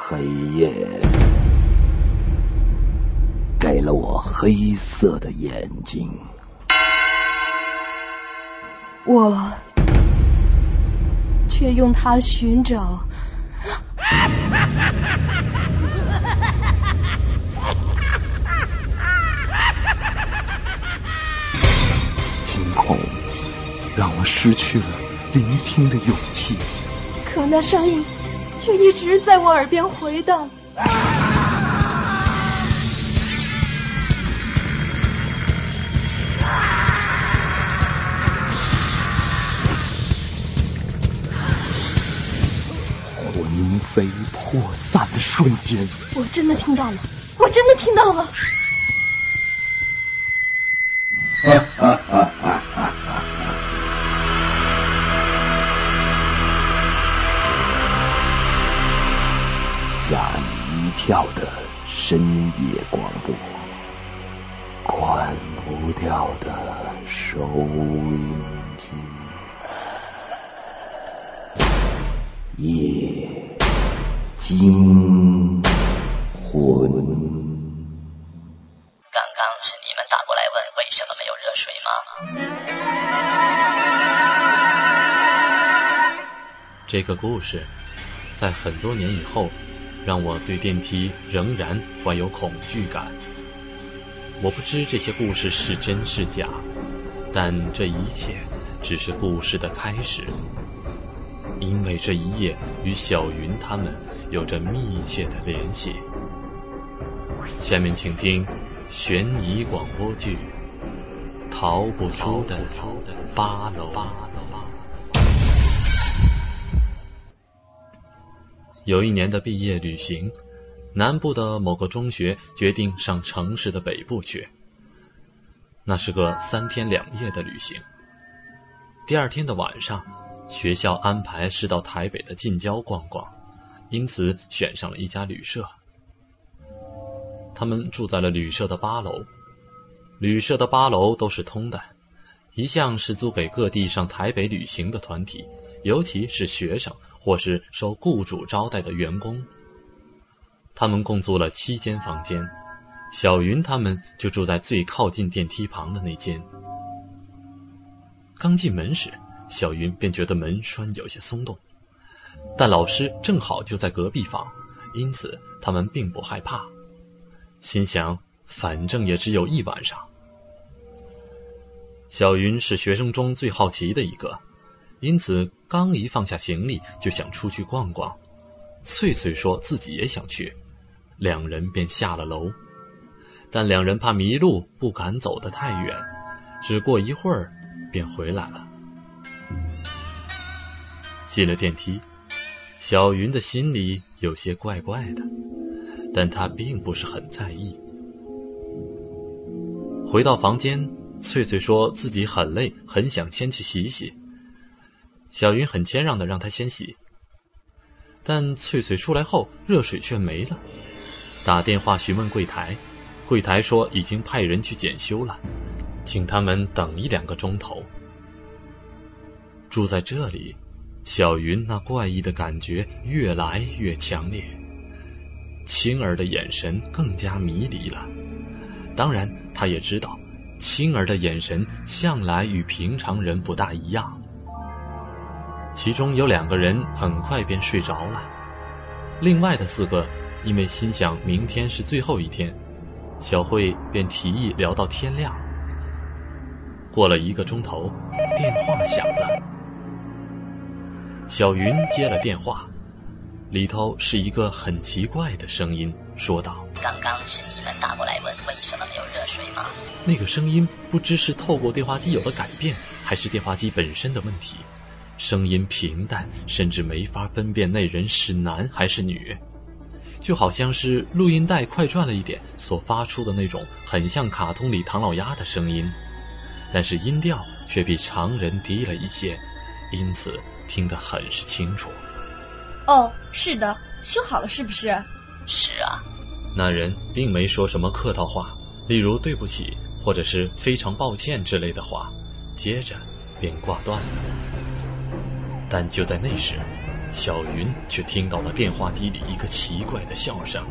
黑夜给了我黑色的眼睛， 我却用它寻找惊恐让我失去了聆听的勇气， 可那声音却一直在我耳边回荡。 魂飞魄散的瞬间， 我真的听到了，我真的听到了。 吓你一跳的深夜广播，关不掉的收音机，夜惊魂。 刚刚是你们打过来问为什么没有热水吗？ 这个故事在很多年以后让我对电梯仍然怀有恐惧感。我不知这些故事是真是假，但这一切只是故事的开始，因为这一夜与小云他们有着密切的联系。下面请听悬疑广播剧《逃不出的8楼》。有一年的毕业旅行，南部的某个中学决定上城市的北部去。那是个3天2夜的旅行。第二天的晚上，学校安排是到台北的近郊逛逛，因此选上了一家旅社。他们住在了旅社的8楼。旅社的8楼都是通的，一向是租给各地上台北旅行的团体，尤其是学生或是受雇主招待的员工。他们共租了7间房间，小云他们就住在最靠近电梯旁的那间。刚进门时，小云便觉得门栓有些松动，但老师正好就在隔壁房，因此他们并不害怕，心想反正也只有一晚上。小云是学生中最好奇的一个，因此刚一放下行李就想出去逛逛。翠翠说自己也想去，两人便下了楼。但两人怕迷路，不敢走得太远，只过一会儿便回来了。进了电梯，小云的心里有些怪怪的，但她并不是很在意。回到房间，翠翠说自己很累，很想先去洗洗。小云很谦让的让她先洗，但翠翠出来后，热水却没了。打电话询问柜台，柜台说已经派人去检修了，请他们等1-2个钟头。住在这里，小云那怪异的感觉越来越强烈，青儿的眼神更加迷离了。当然，她也知道青儿的眼神向来与平常人不大一样。其中有2个人很快便睡着了，另外的4个因为心想明天是最后一天，小慧便提议聊到天亮。过了1个钟头，电话响了。小云接了电话，里头是一个很奇怪的声音，说道： 刚刚是你们打过来问为什么没有热水吗？ 那个声音不知是透过电话机有了改变，还是电话机本身的问题。声音平淡，甚至没法分辨那人是男还是女，就好像是录音带快转了一点所发出的那种很像卡通里唐老鸭的声音，但是音调却比常人低了一些，因此听得很是清楚。 哦，是的，修好了是不是？ 是啊。 那人并没说什么客套话，例如对不起或者是非常抱歉之类的话，接着便挂断了。但就在那时， 小云却听到了电话机里一个奇怪的笑声。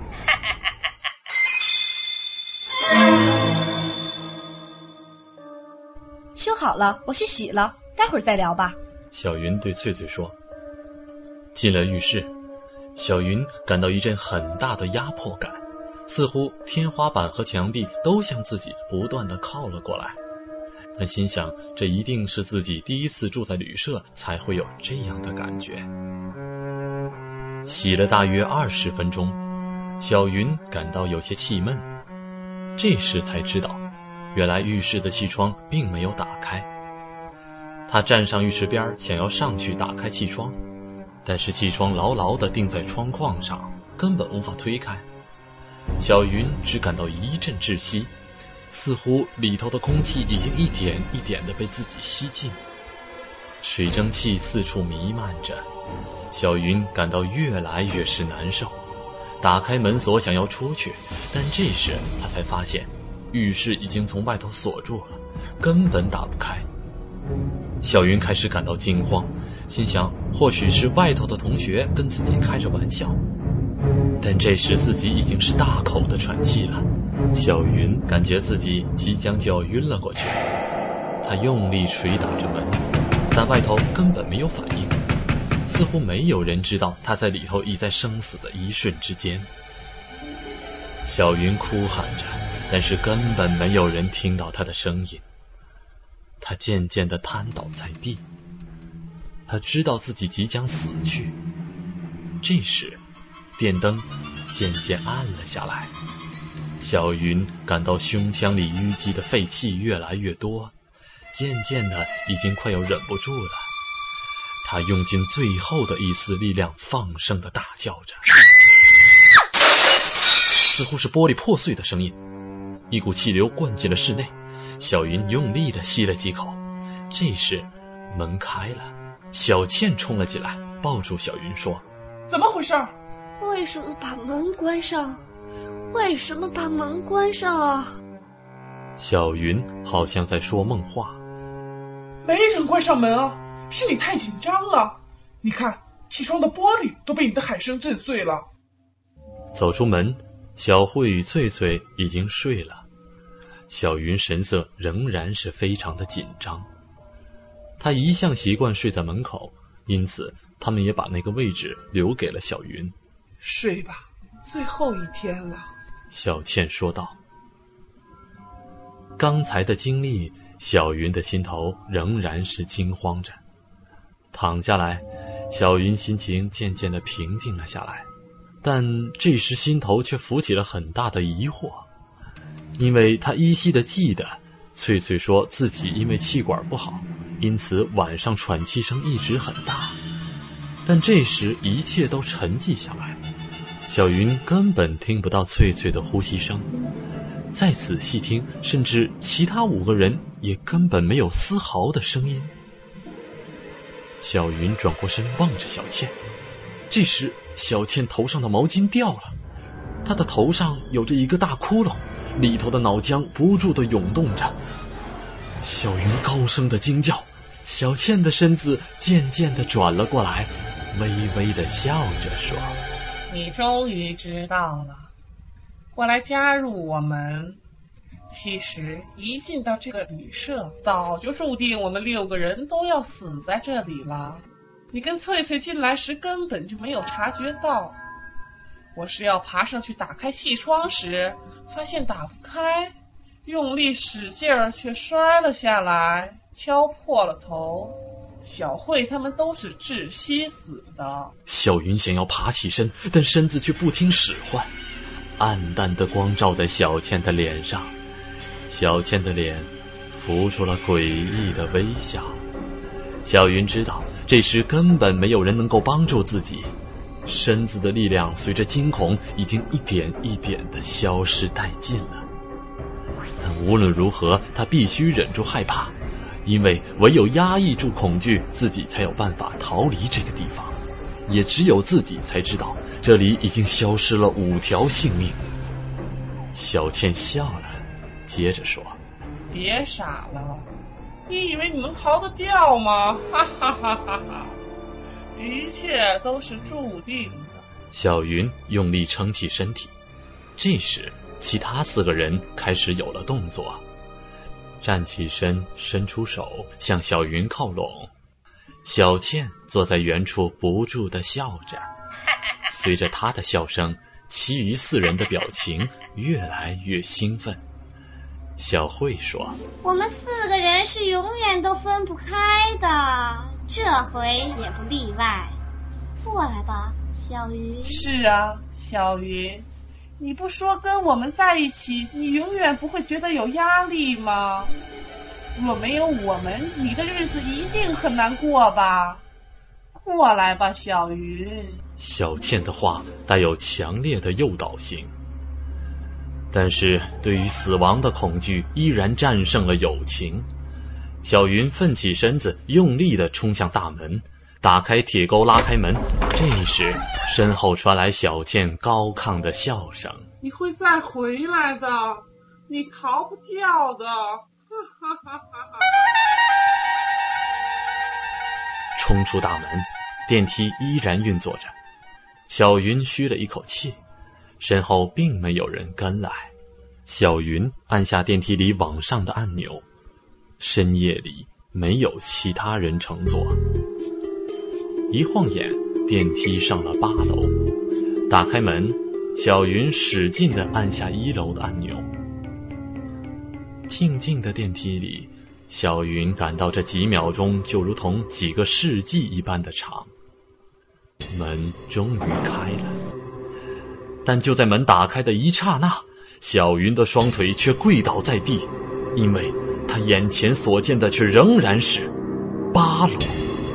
修好了，我去洗了，待会儿再聊吧。 小云对翠翠说。进了浴室，小云感到一阵很大的压迫感，似乎天花板和墙壁都向自己不断地靠了过来。他心想，这一定是自己第一次住在旅社才会有这样的感觉。洗了大约20分钟，小云感到有些气闷，这时才知道原来浴室的气窗并没有打开。他站上浴池边，想要上去打开气窗，但是气窗牢牢地钉在窗框上，根本无法推开。小云只感到一阵窒息，似乎里头的空气已经一点一点地被自己吸进，水蒸气四处弥漫着。小云感到越来越是难受，打开门锁想要出去，但这时他才发现浴室已经从外头锁住了，根本打不开。小云开始感到惊慌，心想或许是外头的同学跟自己开着玩笑，但这时自己已经是大口的喘气了。小云感觉自己即将就要晕了过去，她用力捶打着门，但外头根本没有反应，似乎没有人知道她在里头已在生死的一瞬之间。小云哭喊着，但是根本没有人听到她的声音。她渐渐地瘫倒在地，她知道自己即将死去。这时电灯渐渐暗了下来，小云感到胸腔里淤积的废气越来越多，渐渐的已经快要忍不住了。她用尽最后的一丝力量，放声的大叫着，似乎是玻璃破碎的声音。一股气流灌进了室内，小云用力的吸了几口。这时门开了，小倩冲了进来，抱住小云说： 怎么回事？ 为什么把门关上？为什么把门关上啊？ 小云好像在说梦话。 没人关上门啊，是你太紧张了。你看，气窗的玻璃都被你的喊声震碎了。 走出门，小慧与翠翠已经睡了。小云神色仍然是非常的紧张，她一向习惯睡在门口，因此他们也把那个位置留给了小云。 睡吧，最后一天了。 小倩说道。刚才的经历，小云的心头仍然是惊慌着。躺下来，小云心情渐渐的平静了下来，但这时心头却浮起了很大的疑惑，因为她依稀的记得翠翠说自己因为气管不好，因此晚上喘气声一直很大，但这时一切都沉寂下来，小云根本听不到翠翠的呼吸声，再仔细听，甚至其他5个人也根本没有丝毫的声音。小云转过身望着小倩，这时小倩头上的毛巾掉了，她的头上有着一个大窟窿，里头的脑浆不住地涌动着。小云高声的惊叫，小倩的身子渐渐地转了过来，微微地笑着说： 你终于知道了，过来加入我们。其实一进到这个旅社，早就注定我们6个人都要死在这里了。你跟翠翠进来时根本就没有察觉到，我是要爬上去打开气窗时，发现打不开，用力使劲儿却摔了下来，敲破了头。小慧他们都是窒息死的。 小云想要爬起身，但身子却不听使唤。暗淡的光照在小倩的脸上，小倩的脸浮出了诡异的微笑。小云知道这时根本没有人能够帮助自己，身子的力量随着惊恐已经一点一点的消失殆尽了。但无论如何，她必须忍住害怕，因为唯有压抑住恐惧，自己才有办法逃离这个地方。也只有自己才知道，这里已经消失了5条性命。小倩笑了，接着说： 别傻了，你以为你能逃得掉吗？哈哈哈哈哈！ 一切都是注定的。 小云用力撑起身体，这时其他4个人开始有了动作，站起身，伸出手向小云靠拢。小倩坐在原处不住地笑着，随着她的笑声，其余4人的表情越来越兴奋。小慧说： 我们4个人是永远都分不开的，这回也不例外。过来吧，小云。 是啊，小云，你不说跟我们在一起，你永远不会觉得有压力吗？若没有我们，你的日子一定很难过吧？过来吧，小云。 小倩的话带有强烈的诱导性，但是对于死亡的恐惧依然战胜了友情。小云奋起身子，用力地冲向大门，打开铁钩，拉开门。这时身后传来小倩高亢的笑声： 你会再回来的，你逃不掉的。 冲出大门，电梯依然运作着。小云吁了一口气，身后并没有人跟来。小云按下电梯里往上的按钮，深夜里没有其他人乘坐。一晃眼，电梯上了8楼，打开门，小云使劲地按下1楼的按钮。静静的电梯里，小云感到这几秒钟就如同几个世纪一般的长。门终于开了，但就在门打开的一刹那，小云的双腿却跪倒在地，因为她眼前所见的却仍然是8楼。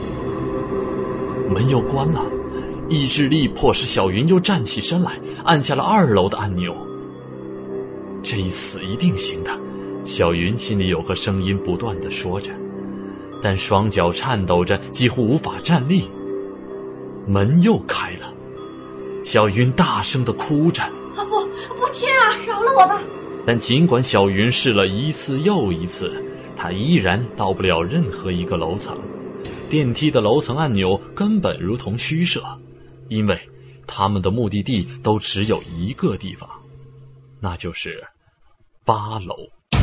门又关了，意志力迫使小云又站起身来，按下了2楼的按钮。这一次一定行的，小云心里有个声音不断地说着，但双脚颤抖着，几乎无法站立。门又开了，小云大声地哭着： 不，天啊，饶了我吧！ 但尽管小云试了一次又一次，她依然到不了任何一个楼层。电梯的楼层按钮根本如同虚设，因为他们的目的地都只有一个地方，那就是8楼。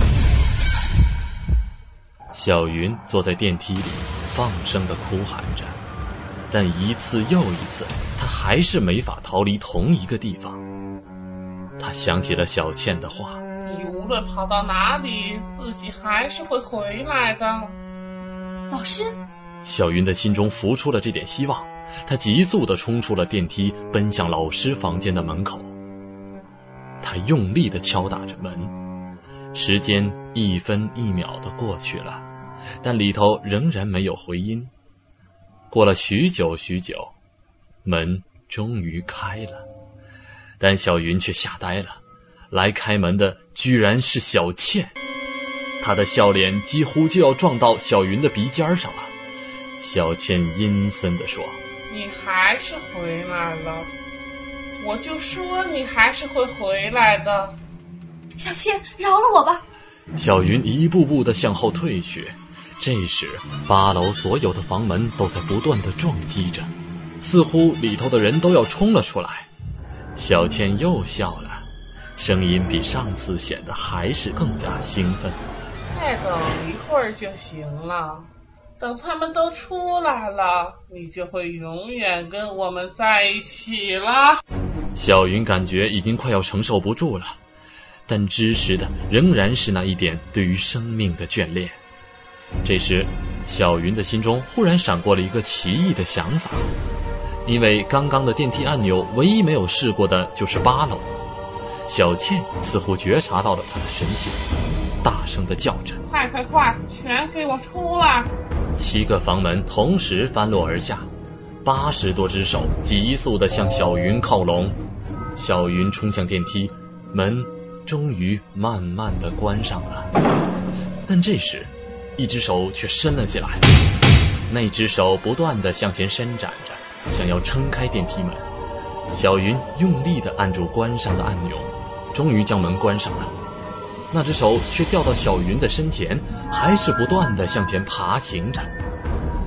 小云坐在电梯里，放声地哭喊着，但一次又一次，她还是没法逃离同一个地方。她想起了小倩的话： 你无论跑到哪里，自己还是会回来的。 老师， 小云的心中浮出了这点希望，她急速地冲出了电梯，奔向老师房间的门口。她用力地敲打着门，时间1分1秒地过去了，但里头仍然没有回音。过了许久许久，门终于开了，但小云却吓呆了，来开门的居然是小倩。她的笑脸几乎就要撞到小云的鼻尖上了。小倩阴森地说： 你还是回来了，我就说你还是会回来的。 小倩，饶了我吧！ 小云一步步地向后退去。这时8楼所有的房门都在不断地撞击着，似乎里头的人都要冲了出来。小倩又笑了，声音比上次显得还是更加兴奋。 再等一会儿就行了，等他们都出来了，你就会永远跟我们在一起了。 小云感觉已经快要承受不住了，但支持的仍然是那一点对于生命的眷恋。这时小云的心中忽然闪过了一个奇异的想法，因为刚刚的电梯按钮唯一没有试过的就是8楼。小倩似乎觉察到了他的神情，大声地叫着： 快快快，全给我出来 ！7个房门同时翻落而下，80多只手急速地向小云靠拢。小云冲向电梯，门终于慢慢地关上了。但这时一只手却伸了进来，那只手不断地向前伸展着，想要撑开电梯门。小云用力地按住关上的按钮，终于将门关上了。那只手却掉到小云的身前，还是不断地向前爬行着。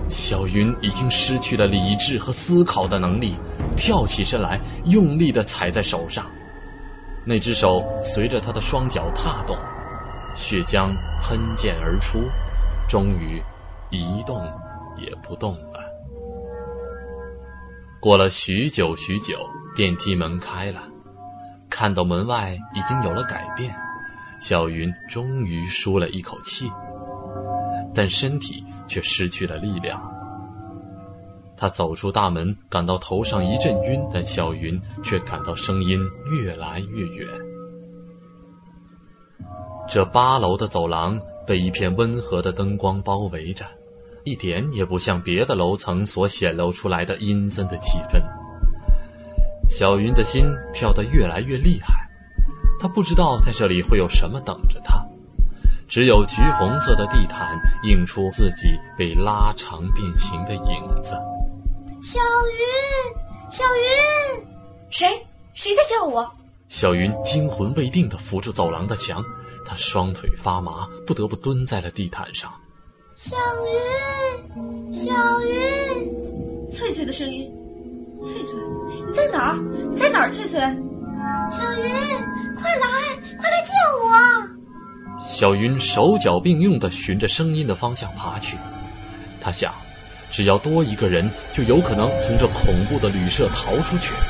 小云已经失去了理智和思考的能力，跳起身来，用力地踩在手上。那只手随着他的双脚踏动，血浆喷溅而出，终于一动也不动了。过了许久许久，电梯门开了，看到门外已经有了改变，小云终于舒了一口气，但身体却失去了力量。他走出大门，感到头上一阵晕，但小云却感到声音越来越远。这8楼的走廊被一片温和的灯光包围着，一点也不像别的楼层所显露出来的阴森的气氛。小云的心跳得越来越厉害，她不知道在这里会有什么等着她，只有橘红色的地毯映出自己被拉长变形的影子。 小云，小云，谁在叫我？ 小云惊魂未定地扶住走廊的墙，她双腿发麻，不得不蹲在了地毯上。 小云，小云， 翠翠的声音。翠翠，你在哪儿？你在哪儿，翠翠？ 小云，快来救我！ 小云手脚并用地循着声音的方向爬去，她想，只要多一个人，就有可能从这恐怖的旅社逃出去。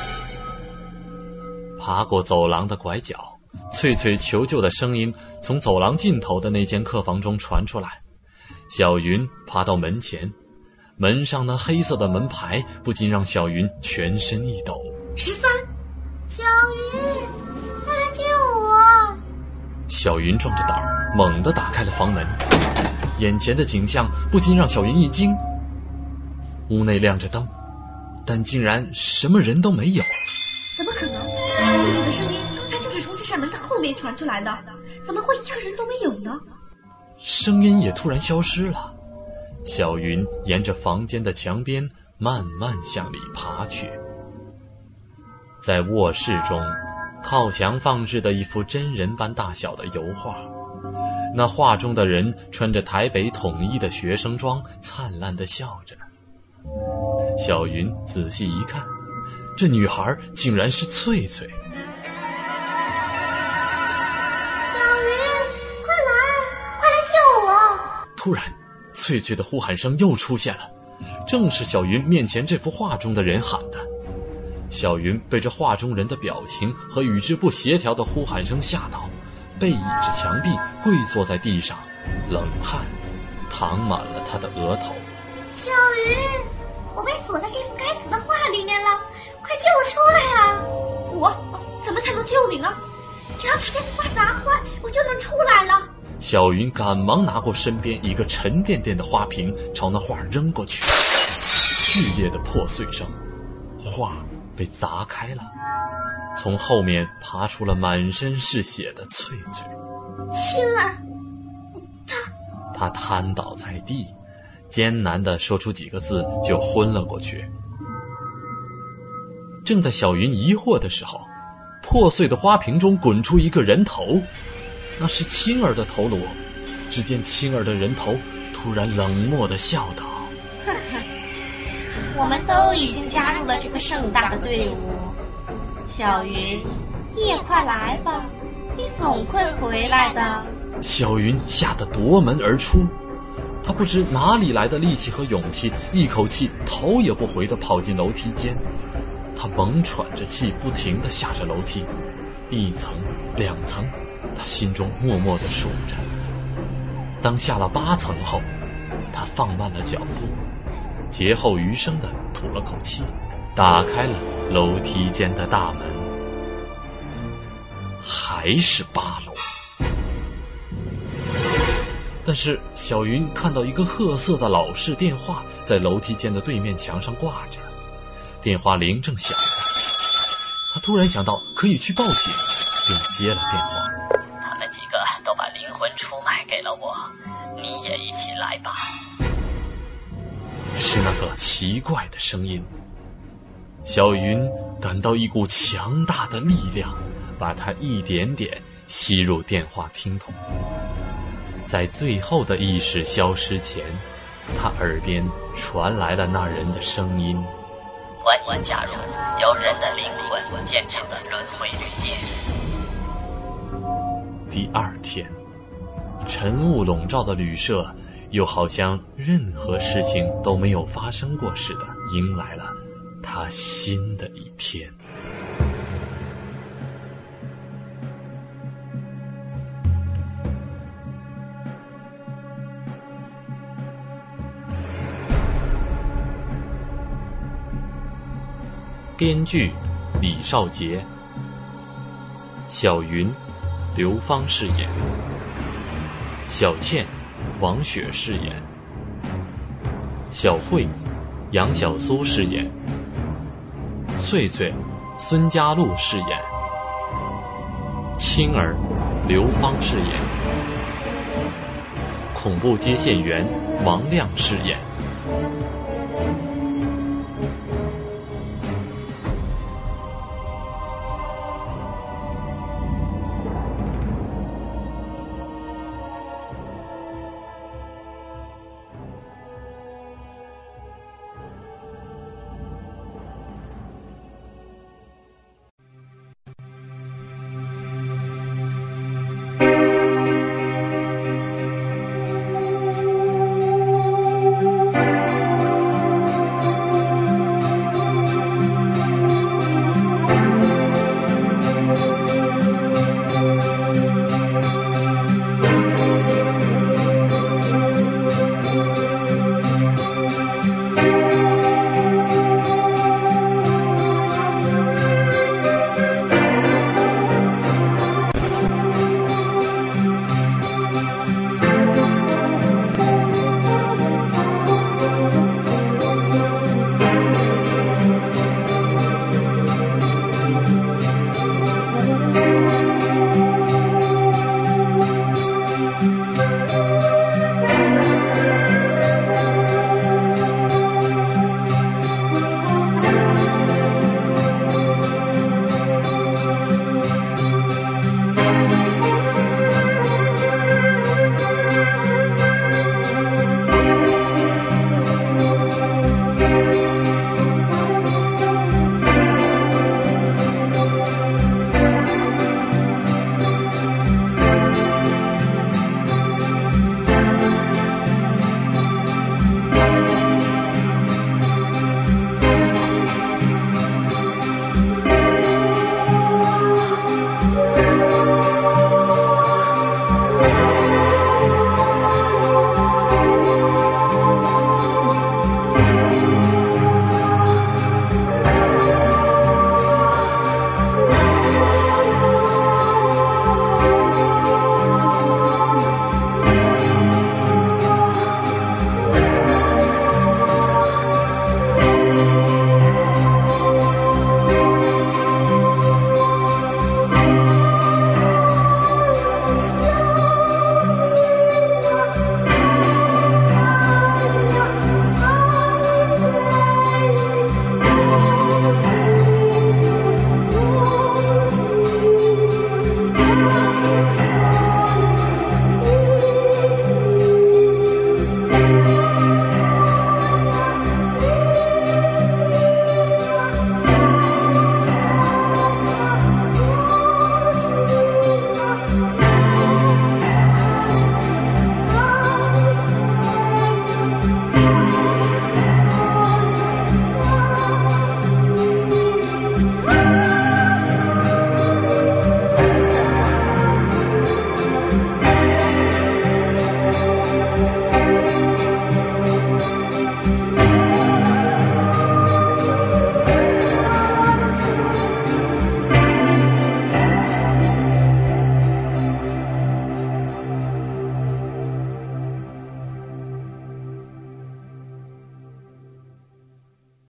爬过走廊的拐角，翠翠求救的声音从走廊尽头的那间客房中传出来。小云爬到门前，门上那黑色的门牌不禁让小云全身一抖。 13，小云，快来救我！ 小云壮着胆儿猛地打开了房门，眼前的景象不禁让小云一惊。屋内亮着灯，但竟然什么人都没有。 怎么可能？翠翠的声音刚才就是从这扇门的后面传出来的，怎么会一个人都没有呢？ 声音也突然消失了。小云沿着房间的墙边慢慢向里爬去。在卧室中，靠墙放置的一幅真人般大小的油画，那画中的人穿着台北统一的学生装，灿烂地笑着。小云仔细一看，这女孩竟然是翠翠。 小云，快来救我！ 突然，翠翠的呼喊声又出现了，正是小云面前这幅画中的人喊的。小云被这画中人的表情和与之不协调的呼喊声吓到，背倚着墙壁跪坐在地上，冷汗淌满了她的额头。 小云，我被锁在这幅该死的画里面了，快救我出来啊！ 我怎么才能救你呢？ 只要把这幅画砸坏，我就能出来了。 小云赶忙拿过身边一个沉甸甸的花瓶，朝那画扔过去。剧烈的破碎声，画被砸开了，从后面爬出了满身是血的翠翠。 青儿， 她瘫倒在地，艰难地说出几个字就昏了过去。正在小云疑惑的时候，破碎的花瓶中滚出一个人头，那是青儿的头颅。只见青儿的人头突然冷漠地笑道： 呵呵，我们都已经加入了这个盛大的队伍。小云，你也快来吧，你总会回来的。 小云吓得夺门而出，她不知哪里来的力气和勇气，一口气头也不回地跑进楼梯间。她猛喘着气，不停地下着楼梯，1层2层，她心中默默地数着。当下了8层后，她放慢了脚步，劫后余生地吐了口气，打开了楼梯间的大门。还是8楼。但是小云看到一个褐色的老式电话在楼梯间的对面墙上挂着，电话铃正响着。他突然想到可以去报警，便接了电话。 他们几个都把灵魂出卖给了我，你也一起来吧。 是那个奇怪的声音。小云感到一股强大的力量把她一点点吸入电话听筒。在最后的意识消失前， 他耳边传来了那人的声音： 欢迎加入由人的灵魂建成的轮回旅店。 第二天，晨雾笼罩的旅社又好像任何事情都没有发生过似的，迎来了他新的一天。编剧李少杰，小云刘芳饰演，小倩王雪饰演，小慧杨小苏饰演，翠翠孙佳璐饰演，青儿刘芳饰演，恐怖接线员王亮饰演，